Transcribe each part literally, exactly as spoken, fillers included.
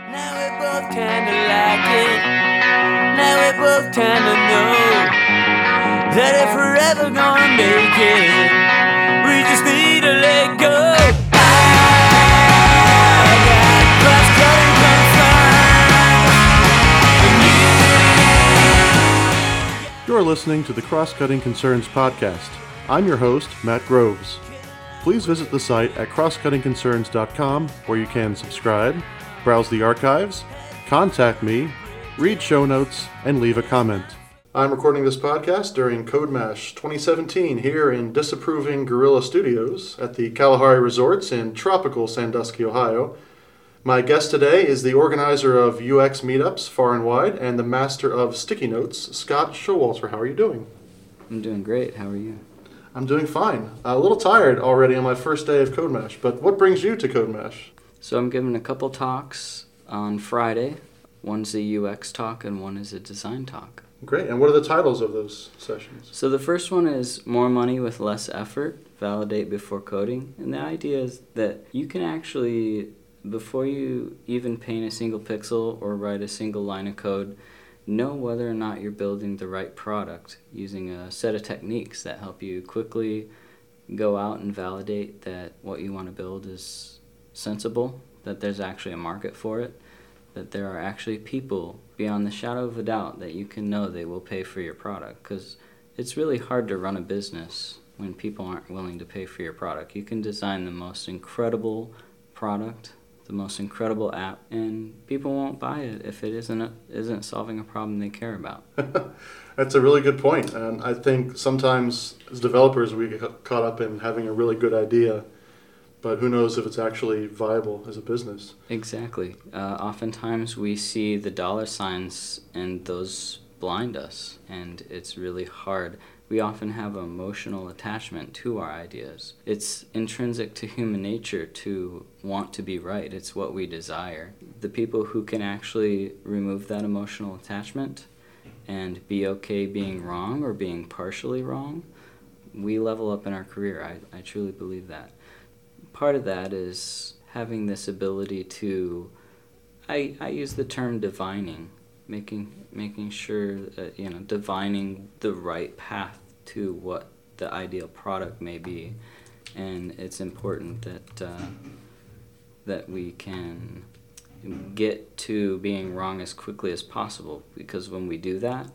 Now we both kinda like it. Now we both kinda know that if we're ever gonna make it, we just need to let go. I got cross-cutting concerns, and you. You're listening to the Cross-Cutting Concerns podcast. I'm your host, Matt Groves. Please visit the site at cross cutting concerns dot com where you can subscribe, browse the archives, contact me, read show notes, and leave a comment. I'm recording this podcast during CodeMash twenty seventeen here in disapproving Guerrilla Studios at the Kalahari Resorts in tropical Sandusky, Ohio. My guest today is the organizer of U X meetups far and wide and the master of sticky notes, Scott Showalter. How are you doing? I'm doing great. How are you? I'm doing fine. A little tired already on my first day of CodeMash, but what brings you to CodeMash? So I'm giving a couple talks on Friday. One's a U X talk and one is a design talk. Great. And what are the titles of those sessions? So the first one is More Money with Less Effort, Validate Before Coding. And the idea is that you can actually, before you even paint a single pixel or write a single line of code, know whether or not you're building the right product using a set of techniques that help you quickly go out and validate that what you want to build is sensible, that there's actually a market for it, that there are actually people beyond the shadow of a doubt that you can know they will pay for your product. Because it's really hard to run a business when people aren't willing to pay for your product. You can design the most incredible product, the most incredible app, and people won't buy it if it isn't a, isn't solving a problem they care about. That's a really good point. And I think sometimes as developers we get caught up in having a really good idea, but who knows if it's actually viable as a business. Exactly. Uh, oftentimes we see the dollar signs and those blind us, and it's really hard. We often have an emotional attachment to our ideas. It's intrinsic to human nature to want to be right. It's what we desire. The people who can actually remove that emotional attachment and be okay being wrong or being partially wrong, we level up in our career. I, I truly believe that. Part of that is having this ability to, I, I use the term divining, making making sure that, you know, divining the right path to what the ideal product may be. And it's important that uh, that we can get to being wrong as quickly as possible, because when we do that,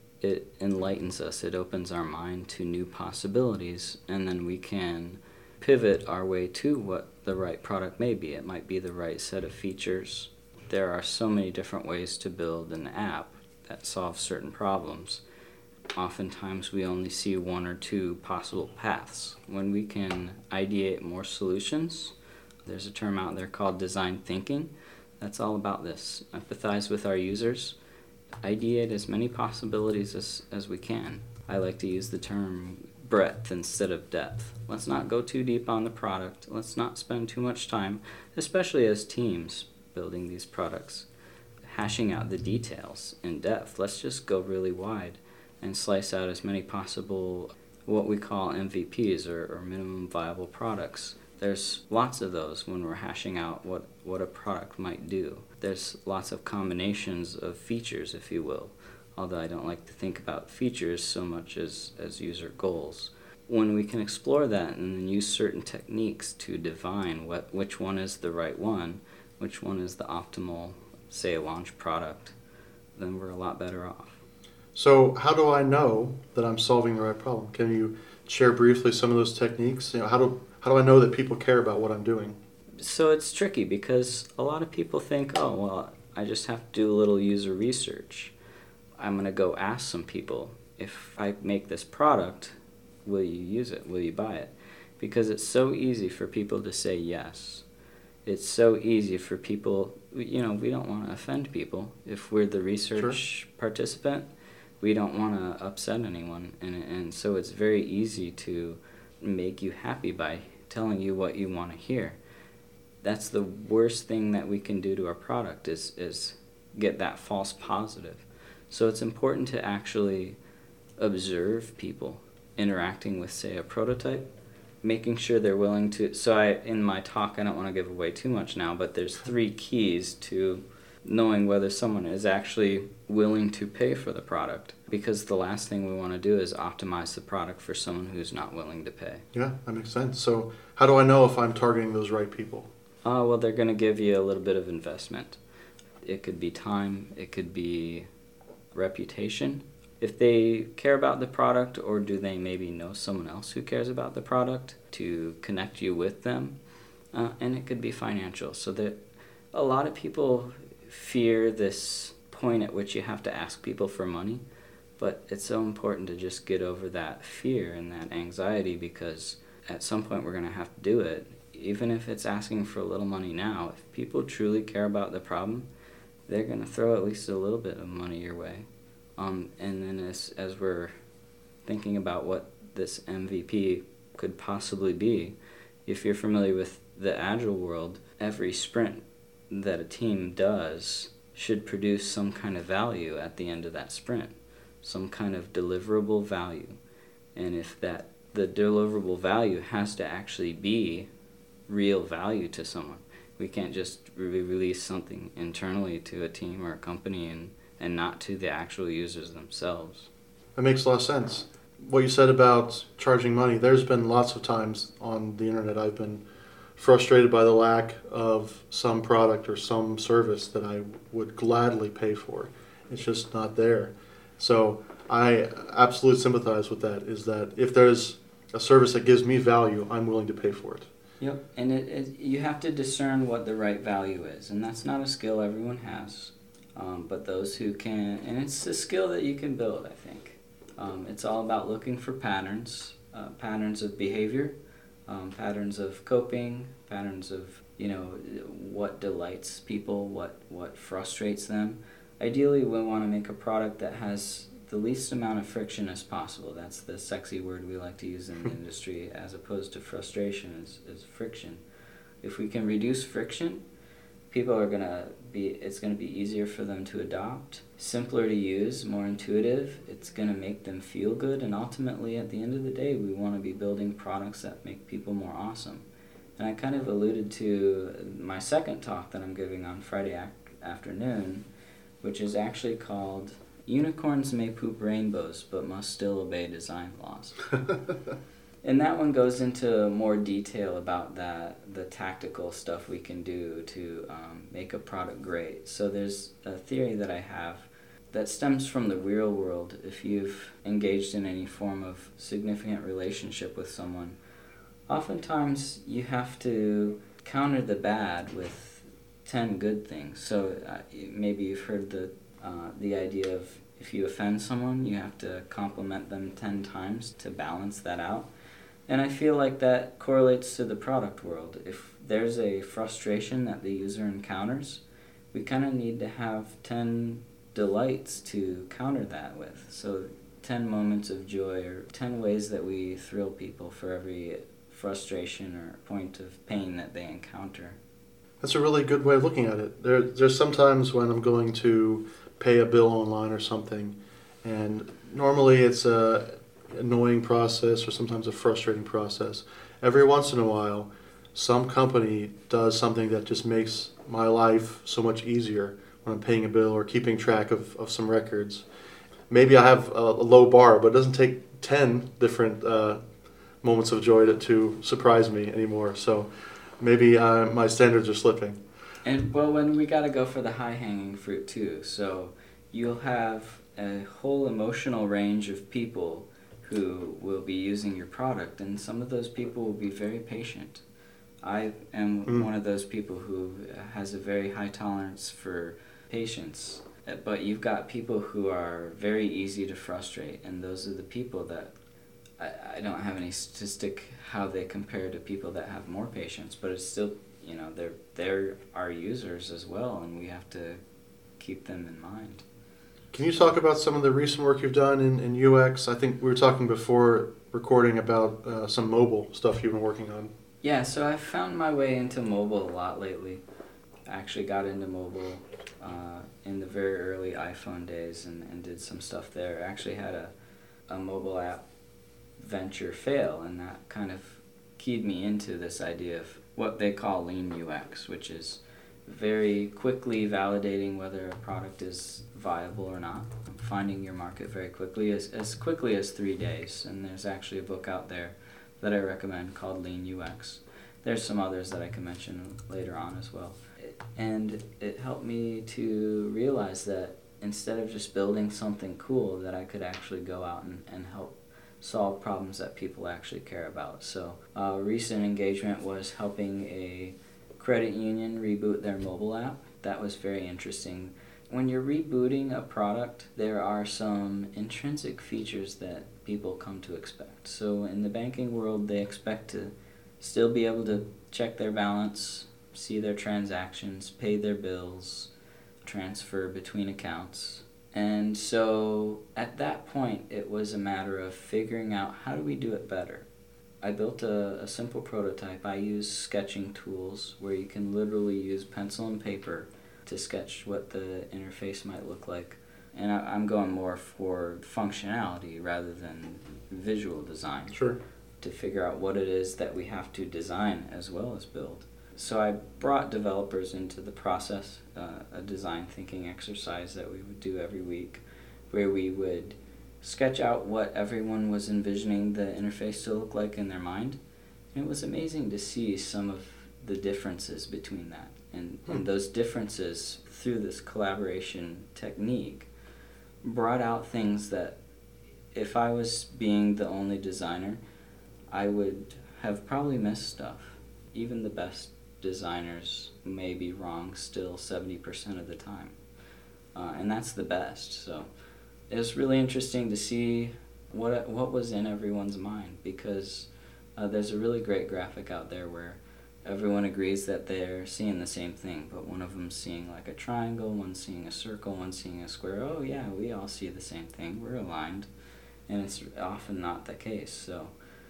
it enlightens us, it opens our mind to new possibilities, and then we can pivot our way to what the right product may be. It might be the right set of features. There are so many different ways to build an app that solves certain problems. Oftentimes we only see one or two possible paths. When we can ideate more solutions, there's a term out there called design thinking. That's all about this. Empathize with our users, ideate as many possibilities as, as we can. I like to use the term breadth instead of depth. Let's not go too deep on the product. Let's not spend too much time, especially as teams building these products, hashing out the details in depth. Let's just go really wide and slice out as many possible what we call M V Ps or, or minimum viable products. There's lots of those when we're hashing out what, what a product might do. There's lots of combinations of features, if you will, although I don't like to think about features so much as, as user goals. When we can explore that and then use certain techniques to divine what which one is the right one, which one is the optimal, say, launch product, then we're a lot better off. So how do I know that I'm solving the right problem? Can you share briefly some of those techniques? You know, how do how do I know that people care about what I'm doing? So it's tricky because a lot of people think, oh, well, I just have to do a little user research. I'm going to go ask some people, if I make this product, will you use it? Will you buy it? Because it's so easy for people to say yes. It's so easy for people, you know, we don't want to offend people. If we're the research sure. participant, we don't want to upset anyone. And, and so it's very easy to make you happy by telling you what you want to hear. That's the worst thing that we can do to our product is, is get that false positive. So it's important to actually observe people interacting with, say, a prototype, making sure they're willing to... So I, in my talk, I don't want to give away too much now, but there's three keys to knowing whether someone is actually willing to pay for the product. Because the last thing we want to do is optimize the product for someone who's not willing to pay. Yeah, that makes sense. So how do I know if I'm targeting those right people? Uh, well, they're going to give you a little bit of investment. It could be time, it could be reputation. If they care about the product, or do they maybe know someone else who cares about the product to connect you with them, uh, and it could be financial. So that a lot of people fear this point at which you have to ask people for money, but it's so important to just get over that fear and that anxiety, because at some point we're going to have to do it. Even if it's asking for a little money now, if people truly care about the problem, they're going to throw at least a little bit of money your way. Um, and then as, as we're thinking about what this M V P could possibly be, if you're familiar with the Agile world, every sprint that a team does should produce some kind of value at the end of that sprint, some kind of deliverable value. And if that the deliverable value has to actually be real value to someone. We can't just re- release something internally to a team or a company and, and not to the actual users themselves. That makes a lot of sense. What you said about charging money, there's been lots of times on the internet I've been frustrated by the lack of some product or some service that I would gladly pay for. It's just not there. So I absolutely sympathize with that, is that if there's a service that gives me value, I'm willing to pay for it. Yep, and it, it, you have to discern what the right value is, and that's not a skill everyone has, um, but those who can, and it's a skill that you can build, I think. Um, it's all about looking for patterns, uh, patterns of behavior, um, patterns of coping, patterns of, you know, what delights people, what, what frustrates them. Ideally, we want to make a product that has the least amount of friction as possible. That's the sexy word we like to use in the industry, as opposed to frustration, is, is friction. If we can reduce friction, people are gonna be, it's gonna be easier for them to adopt, simpler to use, more intuitive. It's gonna make them feel good, and ultimately, at the end of the day, we want to be building products that make people more awesome. And I kind of alluded to my second talk that I'm giving on Friday ac- afternoon, which is actually called Unicorns May Poop Rainbows, but Must Still Obey Design Laws. And that one goes into more detail about that, the tactical stuff we can do to um, make a product great. So there's a theory that I have that stems from the real world. If you've engaged in any form of significant relationship with someone, oftentimes you have to counter the bad with ten good things. So uh, maybe you've heard the Uh, the idea of if you offend someone, you have to compliment them ten times to balance that out. And I feel like that correlates to the product world. If there's a frustration that the user encounters, we kind of need to have ten delights to counter that with. So ten moments of joy, or ten ways that we thrill people for every frustration or point of pain that they encounter. That's a really good way of looking at it. There, there's sometimes when I'm going to pay a bill online or something, and normally it's a annoying process or sometimes a frustrating process. Every once in a while, some company does something that just makes my life so much easier when I'm paying a bill or keeping track of, of some records. Maybe I have a, a low bar, but it doesn't take ten different uh, moments of joy to, to surprise me anymore. So maybe uh, my standards are slipping. And well, when we gotta go for the high-hanging fruit too. So you'll have a whole emotional range of people who will be using your product, and some of those people will be very patient. I am mm. one of those people who has a very high tolerance for patience. But you've got people who are very easy to frustrate, and those are the people that I, I don't have any statistic how they compare to people that have more patience, but it's still, you know, they're they're our users as well, and we have to keep them in mind. Can you talk about some of the recent work you've done in, in U X? I think we were talking before recording about uh, some mobile stuff you've been working on. Yeah, so I've found my way into mobile a lot lately. I actually got into mobile uh, in the very early iPhone days and, and did some stuff there. I actually had a, a mobile app venture fail, and that kind of keyed me into this idea of what they call lean U X, which is very quickly validating whether a product is viable or not, finding your market very quickly, as, as quickly as three days. And there's actually a book out there that I recommend called Lean U X. There's some others that I can mention later on as well. And it helped me to realize that instead of just building something cool, that I could actually go out and, and help solve problems that people actually care about. So a recent engagement was helping a credit union reboot their mobile app. That was very interesting. When you're rebooting a product, there are some intrinsic features that people come to expect. So in the banking world, they expect to still be able to check their balance, see their transactions, pay their bills, transfer between accounts. And so at that point, it was a matter of figuring out how do we do it better. I built a, a simple prototype. I use sketching tools where you can literally use pencil and paper to sketch what the interface might look like. And I, I'm going more for functionality rather than visual design. Sure. To figure out what it is that we have to design as well as build. So I brought developers into the process, uh, a design thinking exercise that we would do every week, where we would sketch out what everyone was envisioning the interface to look like in their mind. And it was amazing to see some of the differences between that. And, hmm. and those differences, through this collaboration technique, brought out things that if I was being the only designer, I would have probably missed stuff. Even the best designers may be wrong still seventy percent of the time. Uh, and that's the best. So it was really interesting to see what what was in everyone's mind, because uh, there's a really great graphic out there where everyone agrees that they're seeing the same thing, but one of them's seeing like a triangle, one's seeing a circle, one's seeing a square. Oh yeah, we all see the same thing. We're aligned. And it's often not the case. So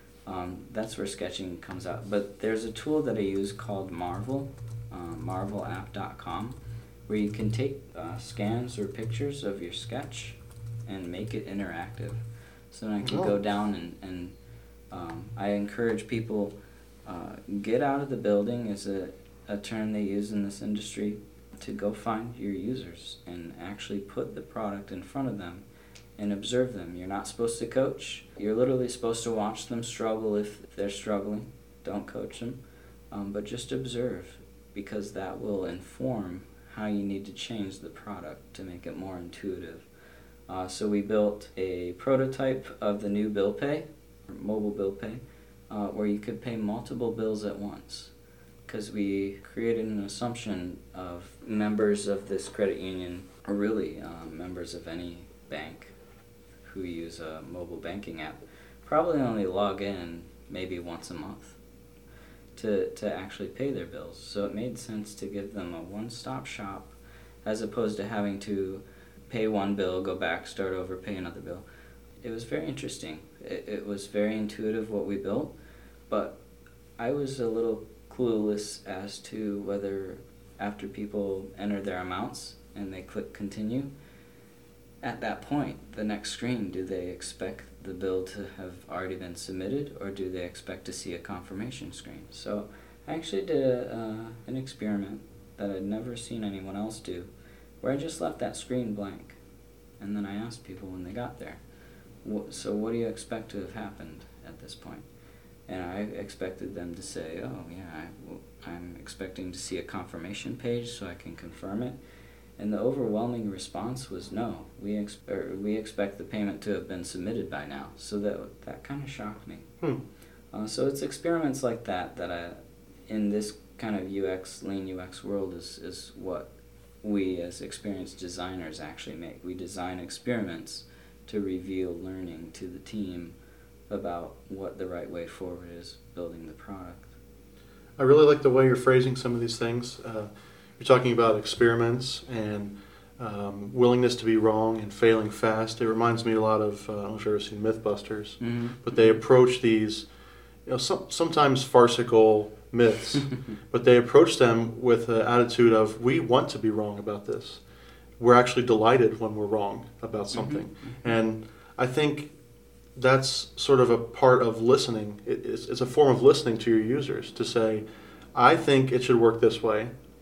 Um, that's where sketching comes out. But there's a tool that I use called Marvel, uh, marvel app dot com, where you can take uh, scans or pictures of your sketch and make it interactive. So then I can oh. go down and, and um, I encourage people, uh, get out of the building is a, a term they use in this industry, to go find your users and actually put the product in front of them and observe them. You're not supposed to coach. You're literally supposed to watch them struggle if they're struggling. Don't coach them, um, but just observe, because that will inform how you need to change the product to make it more intuitive. Uh, so we built a prototype of the new bill pay, or mobile bill pay, uh, where you could pay multiple bills at once, because we created an assumption of members of this credit union, or really um, members of any bank who use a mobile banking app, probably only log in maybe once a month to, to actually pay their bills. So it made sense to give them a one-stop shop, as opposed to having to pay one bill, go back, start over, pay another bill. It was very interesting. It, it was very intuitive what we built, but I was a little clueless as to whether after people enter their amounts and they click continue, at that point, the next screen, do they expect the bill to have already been submitted, or do they expect to see a confirmation screen? So I actually did a, uh, an experiment that I'd never seen anyone else do, where I just left that screen blank. And then I asked people when they got there, so what do you expect to have happened at this point? And I expected them to say, oh yeah, I, well, I'm expecting to see a confirmation page so I can confirm it. And the overwhelming response was no, we ex- or we expect the payment to have been submitted by now. So that that kind of shocked me. Hmm. Uh, so it's experiments like that that I, in this kind of U X, lean U X world is, is what we as experienced designers actually make. We design experiments to reveal learning to the team about what the right way forward is building the product. I really like the way you're phrasing some of these things. Uh, You're talking about experiments and um, willingness to be wrong and failing fast. It reminds me a lot of, uh, I don't know if you've ever seen Mythbusters, mm-hmm. but they approach these, you know, some, sometimes farcical myths, but they approach them with an attitude of, we want to be wrong about this. We're actually delighted when we're wrong about something. Mm-hmm. And I think that's sort of a part of listening. It, it's, it's a form of listening to your users to say, I think it should work this way.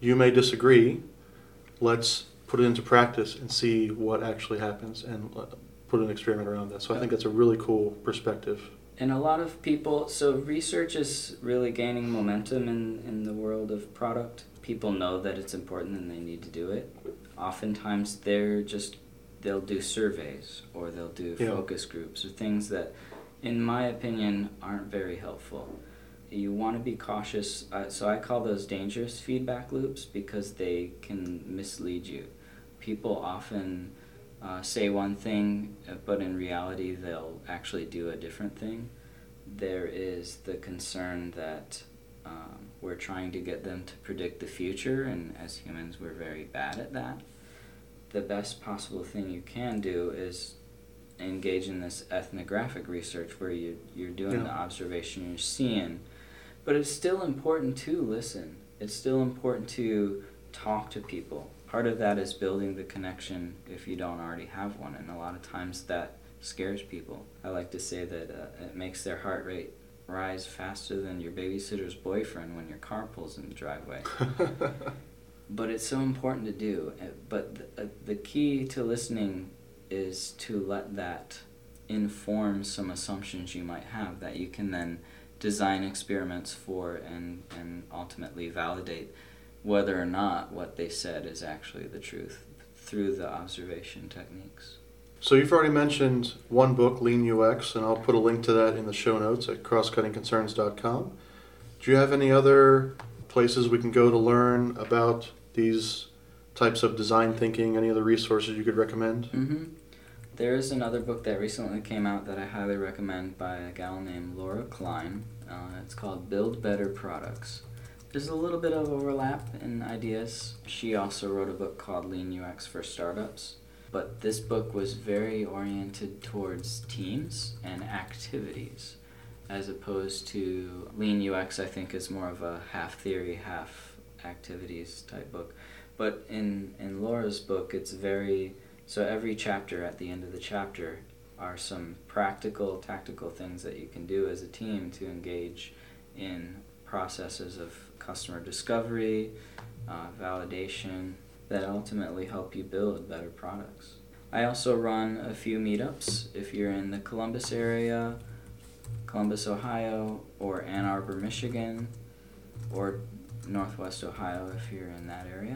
you may disagree. Let's put it into practice and see what actually happens and uh, put an experiment around that. So I think that's a really cool perspective. And a lot of people, so research is really gaining momentum in, in the world of product. People know that it's important and they need to do it. Oftentimes they're just, they'll do surveys or they'll do yeah. focus groups or things that, in my opinion, aren't very helpful. You want to be cautious. Uh, so I call those dangerous feedback loops because they can mislead you. People often uh, say one thing, but in reality they'll actually do a different thing. There is the concern that um, we're trying to get them to predict the future, and as humans we're very bad at that. The best possible thing you can do is engage in this ethnographic research where you, you're doing yeah. the observation, you're seeing. But it's still important to listen. It's still important to talk to people. Part of that is building the connection if you don't already have one, and a lot of times that scares people. I like to say that uh, it makes their heart rate rise faster than your babysitter's boyfriend when your car pulls in the driveway. But it's so important to do. But the, uh, the key to listening is to let that inform some assumptions you might have that you can then design experiments for and, and ultimately validate whether or not what they said is actually the truth through the observation techniques. So you've already mentioned one book, Lean U X, and I'll put a link to that in the show notes at cross cutting concerns dot com. Do you have any other places we can go to learn about these types of design thinking, any other resources you could recommend? Mm-hmm. There is another book that recently came out that I highly recommend by a gal named Laura Klein. Uh, it's called Build Better Products. There's a little bit of overlap in ideas. She also wrote a book called Lean U X for Startups. But this book was very oriented towards teams and activities, as opposed to Lean U X, I think, is more of a half theory, half activities type book. But in, in Laura's book, it's very, so every chapter, at the end of the chapter, are some practical, tactical things that you can do as a team to engage in processes of customer discovery, uh, validation, that ultimately help you build better products. I also run a few meetups. If you're in the Columbus area, Columbus, Ohio, or Ann Arbor, Michigan, or Northwest Ohio if you're in that area,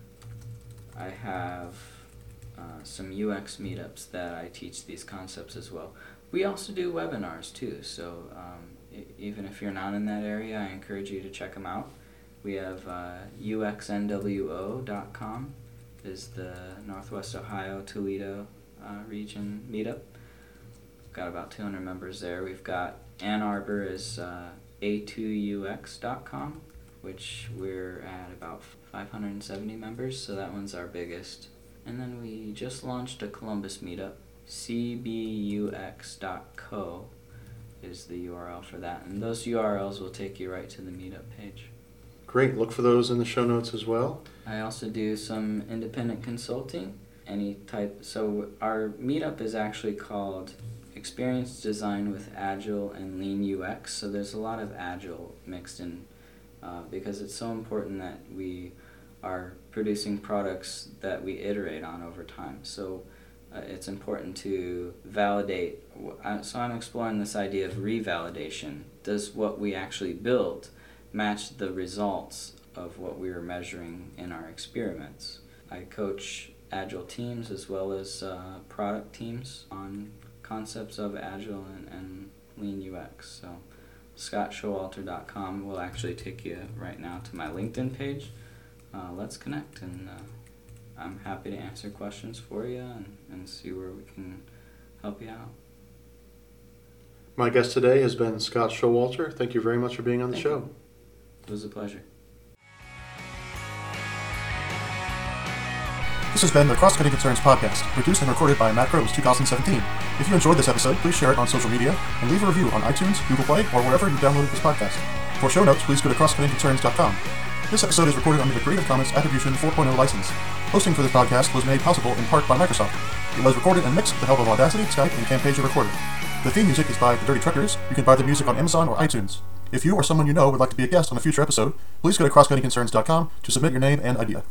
I have uh, some U X meetups that I teach these concepts as well. We also do webinars too, so um, I- even if you're not in that area, I encourage you to check them out. We have uh, U X N W O dot com is the Northwest Ohio, Toledo uh, region meetup. We've got about two hundred members there. We've got Ann Arbor is uh, A two U X dot com, which we're at about five hundred seventy members, so that one's our biggest. And then we just launched a Columbus meetup. C B U X dot co is the U R L for that, and those U R Ls will take you right to the meetup page. Great. Look for those in the show notes as well. I also do some independent consulting, any type. So our meetup is actually called Experience Design with Agile and Lean U X. So there's a lot of Agile mixed in uh, because it's so important that we are producing products that we iterate on over time. So uh, it's important to validate. So I'm exploring this idea of revalidation. Does what we actually built match the results of what we were measuring in our experiments? I coach Agile teams as well as uh, product teams on concepts of Agile and, and Lean U X. So scott showalter dot com will actually take you right now to my LinkedIn page. Uh, let's connect, and uh, I'm happy to answer questions for you and, and see where we can help you out. My guest today has been Scott Showalter. Thank you very much for being on the Thank show. you. It was a pleasure. This has been the Cross Cutting Concerns podcast, produced and recorded by Matt Groves, two thousand seventeen. If you enjoyed this episode, please share it on social media and leave a review on iTunes, Google Play, or wherever you downloaded this podcast. For show notes, please go to cross cutting concerns dot com. This episode is recorded under the Creative Commons Attribution four point oh license. Hosting for this podcast was made possible in part by Microsoft. It was recorded and mixed with the help of Audacity, Skype, and Camtasia Recorder. The theme music is by The Dirty Truckers. You can buy the music on Amazon or iTunes. If you or someone you know would like to be a guest on a future episode, please go to cross cutting concerns dot com to submit your name and idea.